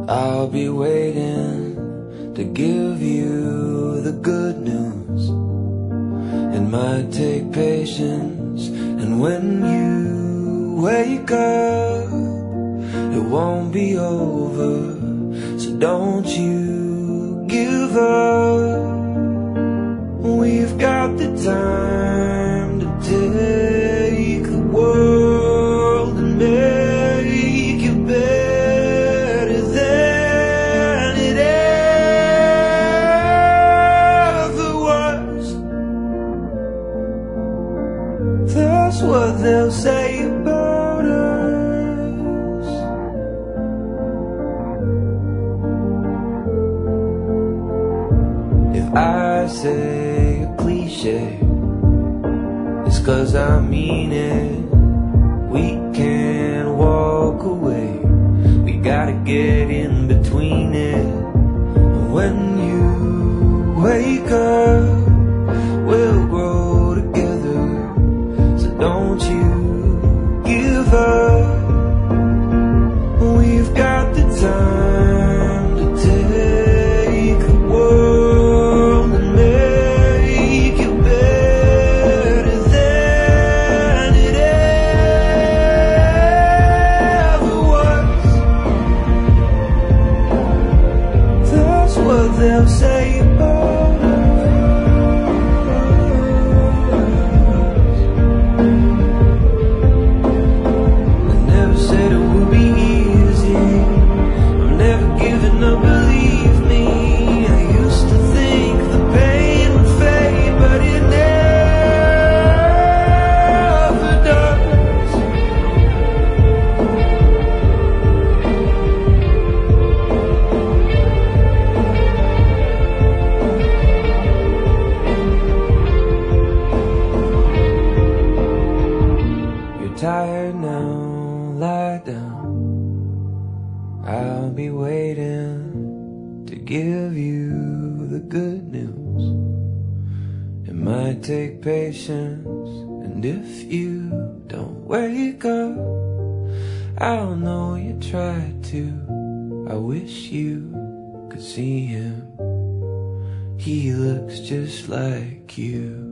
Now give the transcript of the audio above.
I'll be waiting to give you the good news. It might take patience, and when you wake up, it won't be over. So don't you give up. We've got the time to take the world and make it better than it ever was. That's what they'll say about us. If I say a cliche, it's 'cause I mean it. We can't walk away, we gotta get in between it. And when you wake up, we'll grow together. So don't you give up. We've got the time to take the world and make it better than it ever was. That's what they'll say about us. I never said it would be easy. I'm never giving up, believe me. I used to think the pain would fade, but it never does. You're tired now, lie down. I'll be waiting to give you the good news. It might take patience, and if you don't wake up, I'll know you tried to. I wish you could see him. He looks just like you.